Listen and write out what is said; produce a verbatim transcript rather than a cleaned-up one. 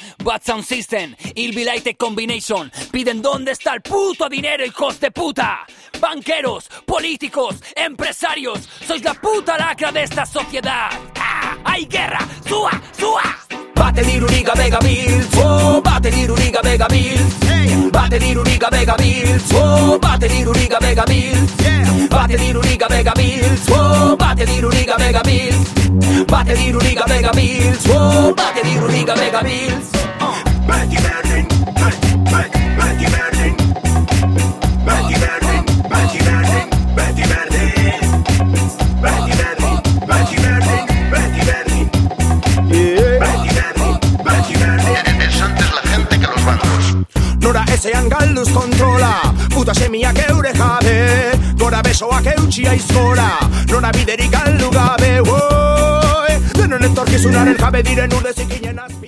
Bad Sound System, Ilbilighted Combination. Piden dónde está el puto dinero, hijos de puta. Banqueros, políticos, empresarios, sois la puta lacra de esta sociedad. ¡Ah! ¡Hay guerra! ¡Sua! ¡Sua! Bate l'iruriga mega bills, oh, bate l'iruriga mega bills, hey. Bate l'iruriga mega bills, oh, bate l'iruriga mega bills, yeah. Bate l'iruriga mega bills, oh, bate l'iruriga mega bills, bate l'iruriga mega bills, oh, bate l'iruriga mega bills. Betty Berlin, Betty, Betty, Betty Berlin, Betty Berlin, Betty Berlin, Betty Berlin, Betty Berlin, Betty Berlin, Betty Berlin, es antes la gente que los bancos. Nora ezean galduz kontrola, puta semiak eure jabe, gora besoak eutxia izgora, nora biderik galdu gabe, oi, denon etorkizunaren jabe diren urdezik inenaz.